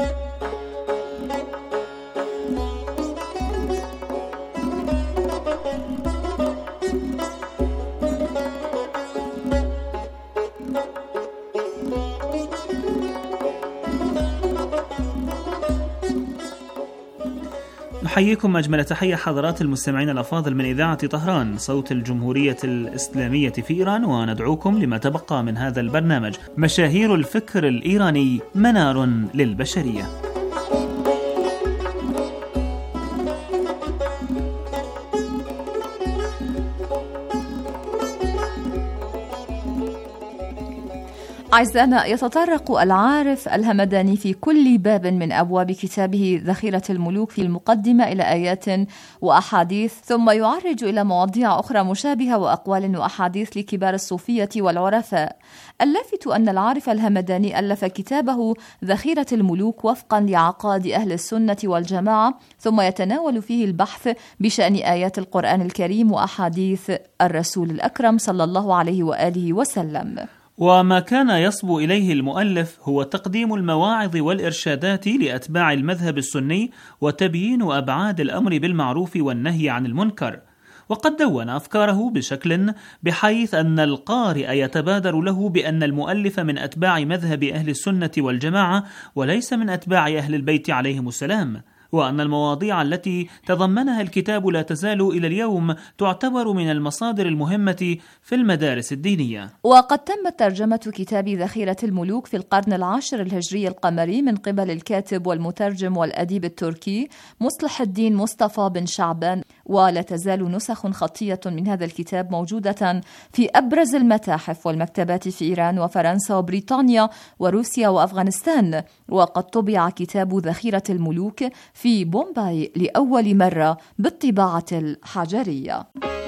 نحييكم أجمل تحية حضرات المستمعين الأفاضل من إذاعة طهران صوت الجمهورية الإسلامية في إيران، وندعوكم لما تبقى من هذا البرنامج. مشاهير الفكر الإيراني منار للبشرية. أعزائنا، يتطرق العارف الهمداني في كل باب من أبواب كتابه ذخيرة الملوك في المقدمة إلى آيات وأحاديث، ثم يعرج إلى مواضيع أخرى مشابهة وأقوال وأحاديث لكبار الصوفية والعرفاء. اللافت أن العارف الهمداني ألف كتابه ذخيرة الملوك وفقا لعقائد أهل السنة والجماعة، ثم يتناول فيه البحث بشأن آيات القرآن الكريم وأحاديث الرسول الأكرم صلى الله عليه وآله وسلم. وما كان يصبو إليه المؤلف هو تقديم المواعظ والإرشادات لأتباع المذهب السني وتبيين أبعاد الأمر بالمعروف والنهي عن المنكر، وقد دون أفكاره بشكل بحيث أن القارئ يتبادر له بأن المؤلف من أتباع مذهب أهل السنة والجماعة وليس من أتباع أهل البيت عليهم السلام، وأن المواضيع التي تضمنها الكتاب لا تزال إلى اليوم تعتبر من المصادر المهمة في المدارس الدينية. وقد تمت ترجمة كتاب ذخيرة الملوك في القرن العاشر الهجري القمري من قبل الكاتب والمترجم والأديب التركي مصلح الدين مصطفى بن شعبان، ولا تزال نسخ خطية من هذا الكتاب موجودة في أبرز المتاحف والمكتبات في إيران وفرنسا وبريطانيا وروسيا وأفغانستان. وقد طبع كتاب ذخيرة الملوك في بومباي لأول مرة بالطباعة الحجرية.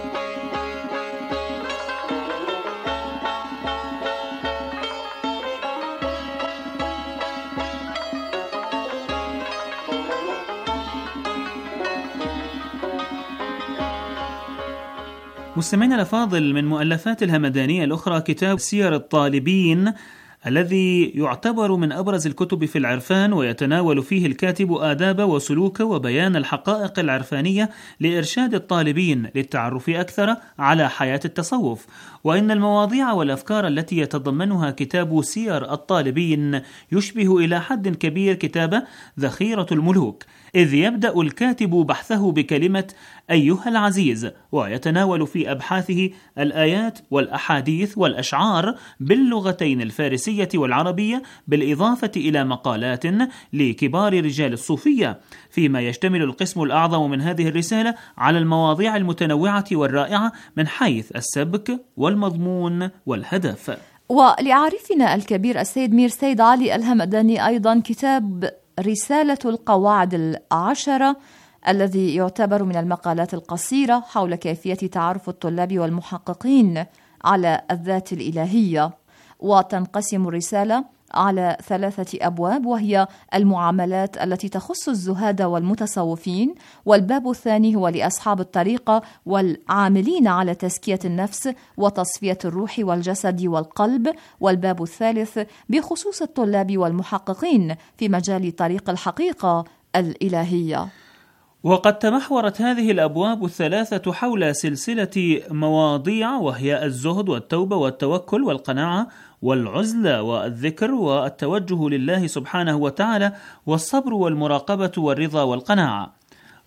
مستمعينا الأفاضل، من مؤلفات الهمدانية الأخرى كتاب سير الطالبين الذي يعتبر من أبرز الكتب في العرفان، ويتناول فيه الكاتب آداب وسلوك وبيان الحقائق العرفانية لإرشاد الطالبين للتعرف أكثر على حياة التصوف. وإن المواضيع والأفكار التي يتضمنها كتاب سير الطالبين يشبه إلى حد كبير كتاب ذخيرة الملوك، إذ يبدأ الكاتب بحثه بكلمة أيها العزيز، ويتناول في أبحاثه الآيات والأحاديث والأشعار باللغتين الفارسية والعربية، بالإضافة إلى مقالات لكبار رجال الصوفية، فيما يشتمل القسم الأعظم من هذه الرسالة على المواضيع المتنوعة والرائعة من حيث السبك والمضمون والهدف. ولعارفنا الكبير السيد مير سيد علي الهمداني أيضا كتاب رسالة القواعد العشرة، الذي يعتبر من المقالات القصيرة حول كيفية تعرف الطلاب والمحققين على الذات الإلهية. وتنقسم الرسالة على 3 أبواب، وهي المعاملات التي تخص الزهاد والمتصوفين، والباب الثاني هو لأصحاب الطريقة والعاملين على تزكية النفس وتصفية الروح والجسد والقلب، والباب الثالث بخصوص الطلاب والمحققين في مجال طريق الحقيقة الإلهية. وقد تمحورت هذه الأبواب الثلاثة حول سلسلة مواضيع، وهي الزهد والتوبة والتوكل والقناعة والعزلة والذكر والتوجه لله سبحانه وتعالى والصبر والمراقبة والرضا والقناعة.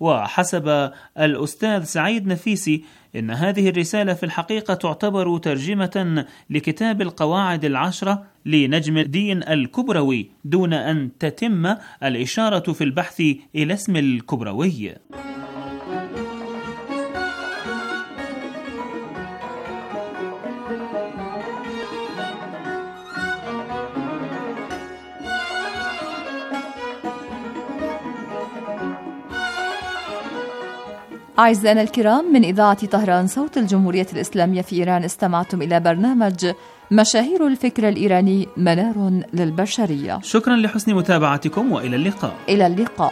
وحسب الأستاذ سعيد نفيسي إن هذه الرسالة في الحقيقة تعتبر ترجمة لكتاب القواعد العشرة لنجم الدين الكبروي، دون أن تتم الإشارة في البحث إلى اسم الكبروي. أعزائنا الكرام، من إذاعة طهران صوت الجمهورية الإسلامية في إيران استمعتم إلى برنامج مشاهير الفكر الإيراني، منار للبشرية. شكرا لحسن متابعتكم وإلى اللقاء. إلى اللقاء.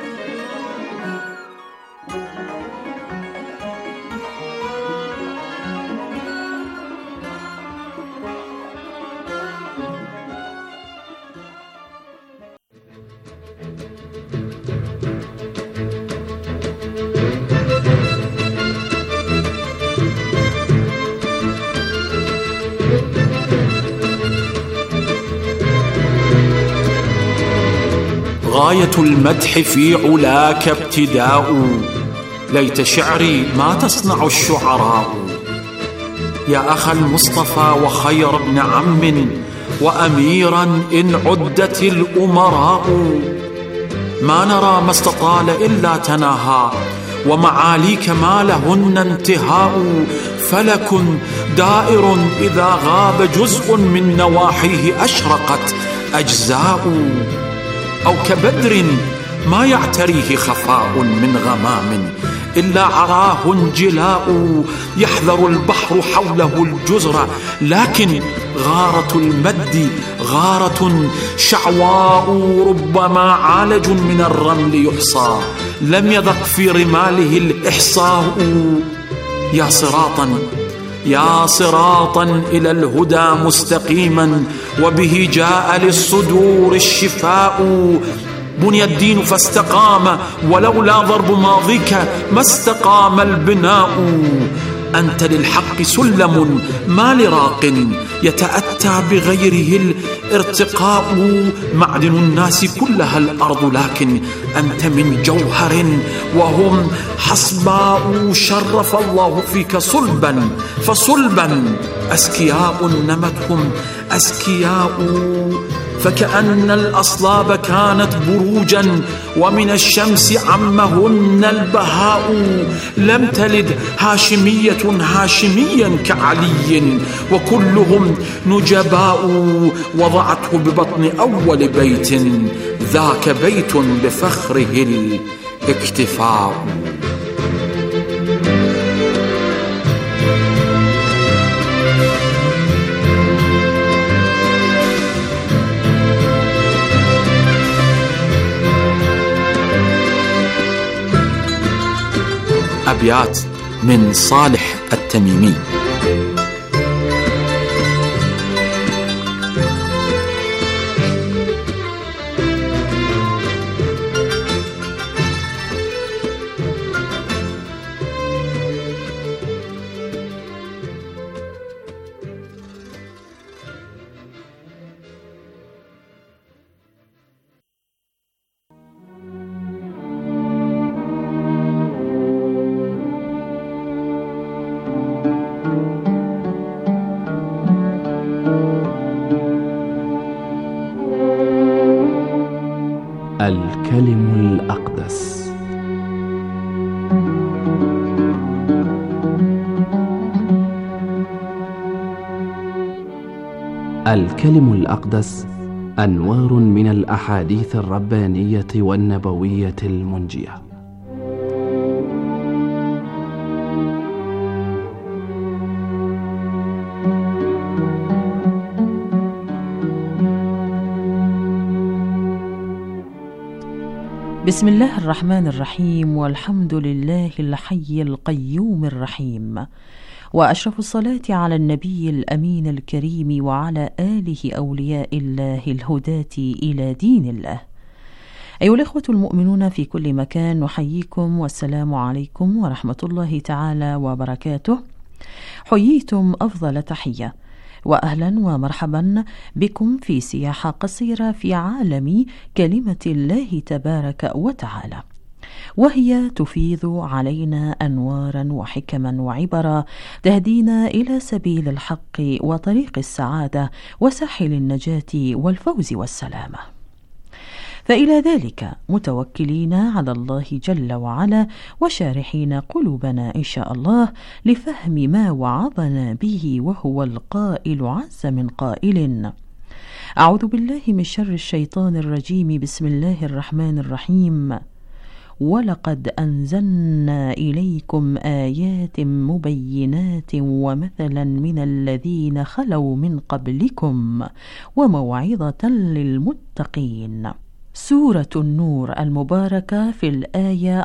غاية المدح في علاك ابتداء، ليت شعري ما تصنع الشعراء. يا أخا المصطفى وخير ابن عم، وأميرا إن عدت الأمراء. ما نرى ما استطال إلا تناهى، ومعاليك ما لهن انتهاء. فلك دائر إذا غاب جزء من نواحيه أشرقت أجزاء. أو كبدر ما يعتريه خفاء من غمام، إلا عراه انجلاء. يحذر البحر حوله الجزر، لكن غارة المد غارة شعواء. ربما عالج من الرمل يحصى، لم يذق في رماله الإحصاء. يا صراطا إلى الهدى مستقيما، وبه جاء للصدور الشفاء. بني الدين فاستقام، ولولا ضرب ماضيك ما استقام البناء. أنت للحق سلم ما لراق، يتأتى بغيره الارتقاء. معدن الناس كلها الأرض، لكن أنت من جوهر وهم حصباء. شرف الله فيك صلبا فصلبا، أسكياء نمتهم أسكياء. فكأن الأصلاب كانت بروجا، ومن الشمس عمهن البهاء. لم تلد هاشمية هاشميا كعلي، وكلهم نجباء. وضعته ببطن أول بيت، ذاك بيت بفخره الاكتفاء. أبيات من صالح التميمي. الكلم الأقدس. الكلم الأقدس أنوار من الأحاديث الربانية والنبوية المنجية. بسم الله الرحمن الرحيم، والحمد لله الحي القيوم الرحيم، وأشرف الصلاة على النبي الأمين الكريم وعلى آله أولياء الله الهداة إلى دين الله. أيها الإخوة المؤمنون في كل مكان، نحييكم والسلام عليكم ورحمة الله تعالى وبركاته. حييتم أفضل تحية، وأهلا ومرحبا بكم في سياحة قصيرة في عالم كلمة الله تبارك وتعالى، وهي تفيض علينا أنوارا وحكما وعبرا تهدينا إلى سبيل الحق وطريق السعادة وساحل النجاة والفوز والسلامة. فإلى ذلك متوكلين على الله جل وعلا، وشارحين قلوبنا إن شاء الله لفهم ما وعظنا به، وهو القائل عز من قائل: أعوذ بالله من شر الشيطان الرجيم، بسم الله الرحمن الرحيم. ولقد أنزلنا إليكم آيات مبينات ومثلا من الذين خلوا من قبلكم وموعظة للمتقين. سورة النور المباركة في الآية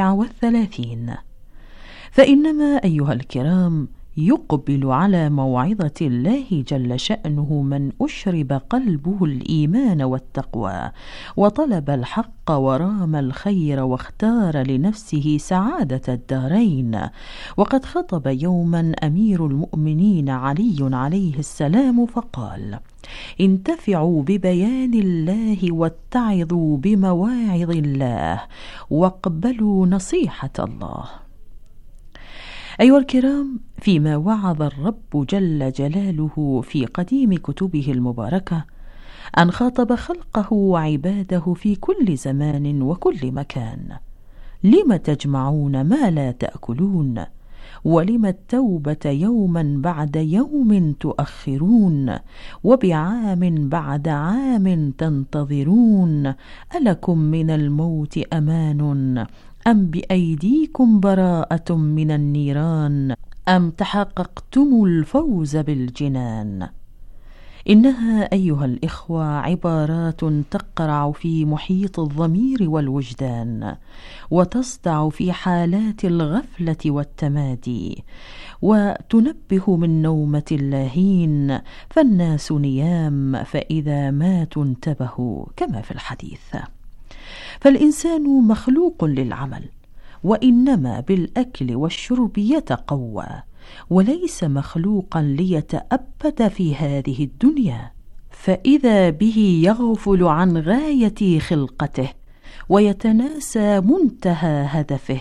34. فإنما أيها الكرام يقبل على موعظة الله جل شأنه من أشرب قلبه الإيمان والتقوى وطلب الحق ورام الخير واختار لنفسه سعادة الدارين. وقد خطب يوما أمير المؤمنين علي عليه السلام فقال: انتفعوا ببيان الله واتعظوا بمواعظ الله واقبلوا نصيحة الله. أيها الكرام، فيما وعظ الرب جل جلاله في قديم كتبه المباركة أن خاطب خلقه وعباده في كل زمان وكل مكان: لم تجمعون ما لا تأكلون؟ ولم التوبة يوما بعد يوم تؤخرون؟ وبعام بعد عام تنتظرون؟ ألكم من الموت أمان؟ أم بأيديكم براءة من النيران؟ أم تحققتم الفوز بالجنان؟ إنها أيها الإخوة عبارات تقرع في محيط الضمير والوجدان، وتصدع في حالات الغفلة والتمادي، وتنبه من نومة اللاهين، فالناس نيام فإذا ماتوا انتبهوا كما في الحديث. فالإنسان مخلوق للعمل، وإنما بالأكل والشرب يتقوى، وليس مخلوقا ليتأبد في هذه الدنيا. فإذا به يغفل عن غاية خلقته ويتناسى منتهى هدفه،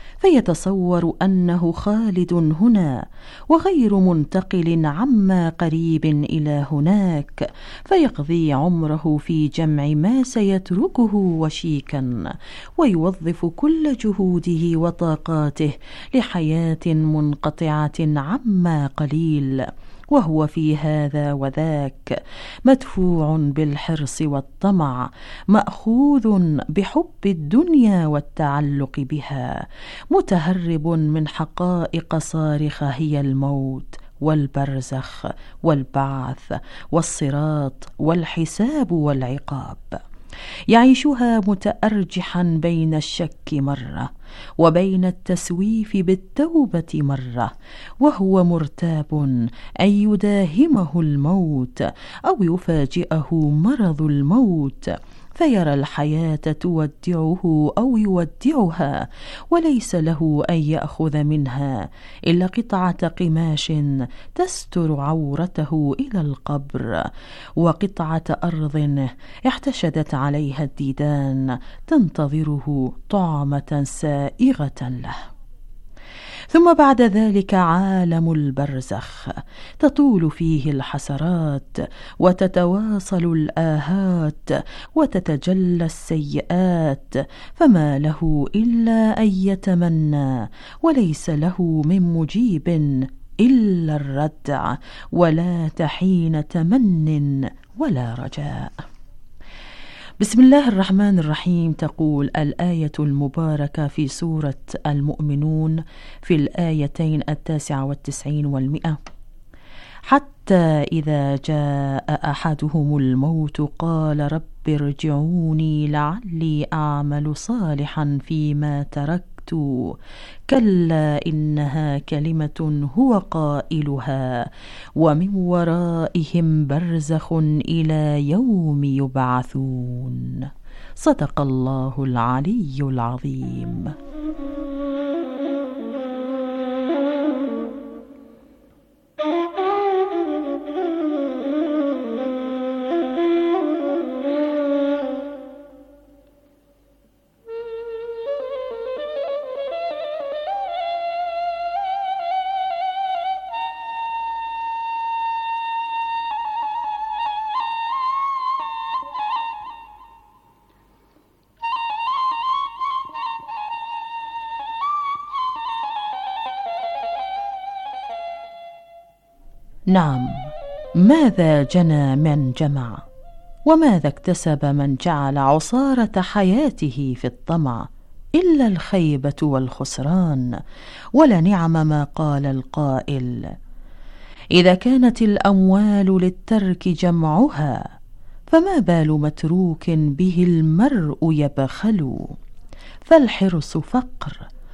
فيتصور أنه خالد هنا وغير منتقل عما قريب إلى هناك، فيقضي عمره في جمع ما سيتركه وشيكا، ويوظف كل جهوده وطاقاته لحياة منقطعة عما قليل، وهو في هذا وذاك مدفوع بالحرص والطمع، مأخوذ بحب الدنيا والتعلق بها، متهرب من حقائق صارخة هي الموت والبرزخ والبعث والصراط والحساب والعقاب. يعيشها متأرجحا بين الشك مرة وبين التسويف بالتوبة مرة، وهو مرتاب أن يداهمه الموت أو يفاجئه مرض الموت، فيرى الحياة تودعه أو يودعها، وليس له أن يأخذ منها إلا قطعة قماش تستر عورته إلى القبر، وقطعة أرض احتشدت عليها الديدان تنتظره طعمة سائغة له. ثم بعد ذلك عالم البرزخ، تطول فيه الحسرات وتتواصل الآهات وتتجلى السيئات، فما له إلا أن يتمنى، وليس له من مجيب إلا الردع، ولا تحين تمن ولا رجاء. بسم الله الرحمن الرحيم. تقول الآية المباركة في سورة المؤمنون في الآيتين 99 و100: حتى إذا جاء أحدهم الموت قال رب ارجعوني لعلي أعمل صالحا فيما تركت، كلا إنها كلمة هو قائلها ومن ورائهم برزخ إلى يوم يبعثون. صدق الله العلي العظيم. نعم، ماذا جنى من جمع، وماذا اكتسب من جعل عصارة حياته في الطمع، إلا الخيبة والخسران. ولنعم ما قال القائل: إذا كانت الأموال للترك جمعها، فما بال متروك به المرء يبخل. فالحرص فقر،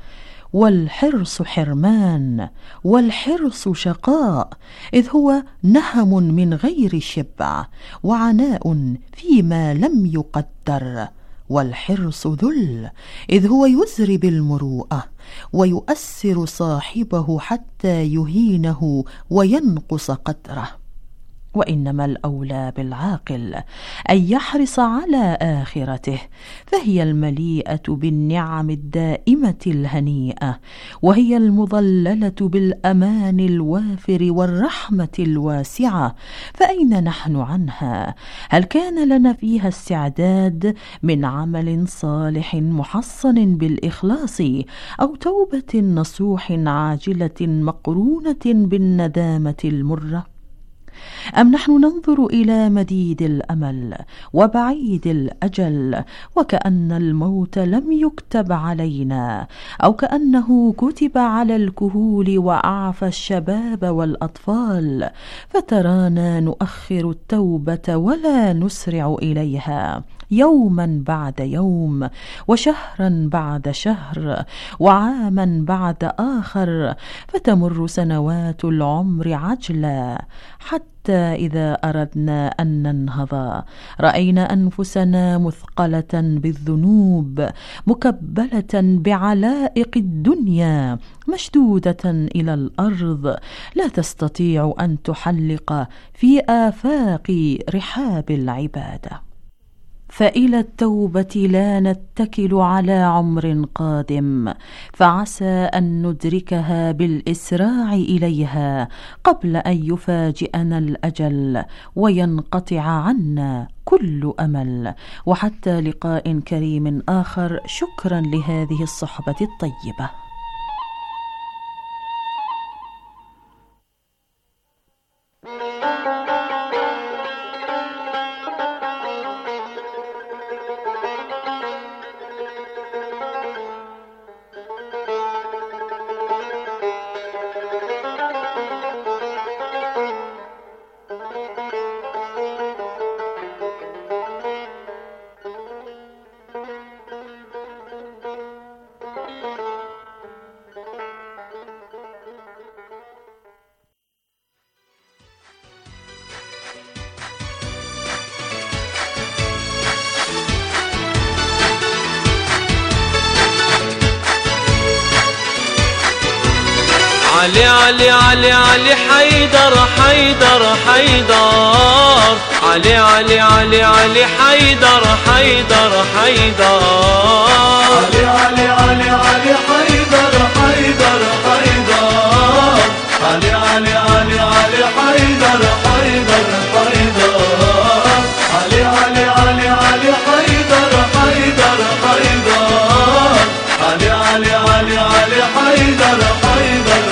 والحرص حرمان، والحرص شقاء، إذ هو نهم من غير شبع، وعناء فيما لم يقدر. والحرص ذل، إذ هو يزري بالمروءة، ويؤسر صاحبه حتى يهينه وينقص قدره. وإنما الأولى بالعاقل أن يحرص على آخرته، فهي المليئة بالنعم الدائمة الهنيئة، وهي المظللة بالأمان الوافر والرحمة الواسعة، فأين نحن عنها؟ هل كان لنا فيها استعداد من عمل صالح محصن بالإخلاص، أو توبة نصوح عاجلة مقرونة بالندامة المرة؟ أم نحن ننظر إلى مديد الأمل وبعيد الأجل، وكأن الموت لم يكتب علينا، أو كأنه كتب على الكهول وأعفى الشباب والأطفال، فترانا نؤخر التوبة ولا نسرع إليها، يوما بعد يوم، وشهرا بعد شهر، وعاما بعد آخر، فتمر سنوات العمر عجلا، حتى إذا أردنا أن ننهض رأينا أنفسنا مثقلة بالذنوب، مكبلة بعلائق الدنيا، مشدودة إلى الأرض، لا تستطيع أن تحلق في آفاق رحاب العبادة. فإلى التوبة لا نتكل على عمر قادم، فعسى أن ندركها بالإسراع إليها قبل أن يفاجئنا الأجل وينقطع عنا كل أمل. وحتى لقاء كريم آخر، شكرا لهذه الصحبة الطيبة. علي علي علي علي حيدر حيدر حيدر، علي علي علي علي حيدر حيدر حيدر، علي علي علي علي حيدر حيدر حيدر، علي علي علي علي حيدر حيدر حيدر، علي علي علي علي حيدر حيدر حيدر، علي علي علي علي حيدر حيدر حيدر.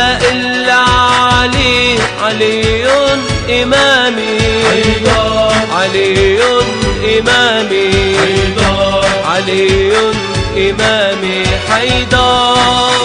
علي إمامي، علي إمامي حيدر، علي إمامي حيدر.